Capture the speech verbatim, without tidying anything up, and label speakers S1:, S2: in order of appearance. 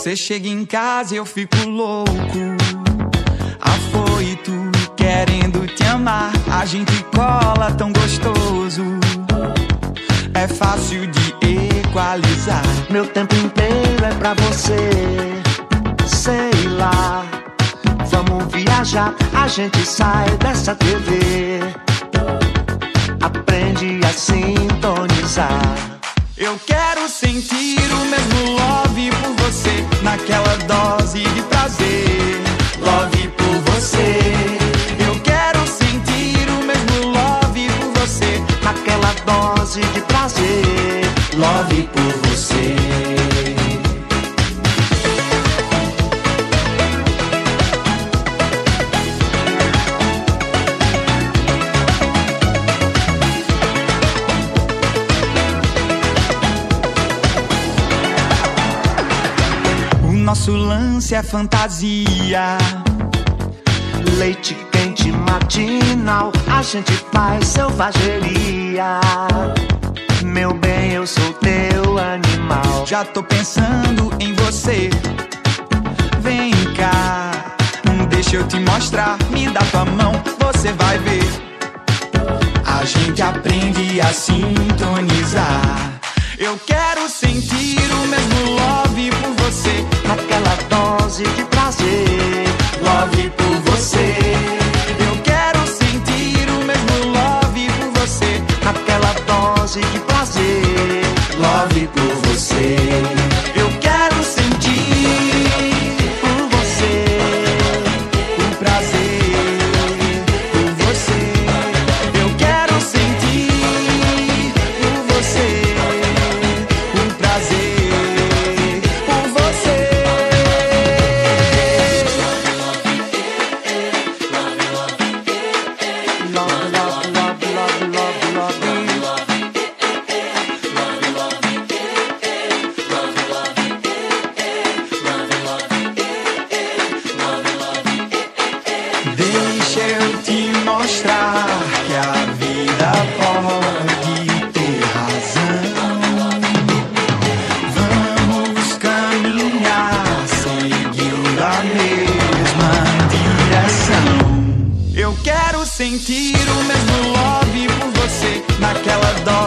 S1: Você chega em casa e eu fico louco, afoito, querendo te amar. A gente cola tão gostoso, é fácil de equalizar.
S2: Meu tempo inteiro é pra você, sei lá. Vamos viajar, a gente sai dessa T V, aprende a sintonizar.
S1: Eu quero sentir o mesmo love por você, naquela dose de prazer. Love por você. Eu quero sentir o mesmo love por você,
S2: naquela dose de prazer.
S1: Love por você. Nosso lance é fantasia,
S2: leite quente matinal, a gente faz selvageria. Meu bem, eu sou teu animal.
S1: Já tô pensando em você. Vem cá, deixa eu te mostrar. Me dá tua mão, você vai ver. A gente aprende a sintonizar. Eu quero sentir o mesmo love por você,
S2: naquela dose de prazer.
S1: Love por você. Eu quero sentir o mesmo love por você,
S2: naquela dose de prazer.
S1: Love por você. Eu quero sentir por você o prazer por você. Eu quero sentir por você o prazer por você.
S2: Love, love, love, love, love, love.
S1: Deixa eu te mostrar que a vida pode ter razão. Vamos caminhar seguindo a mesma direção. Eu quero sentir o mesmo love por você, naquela dose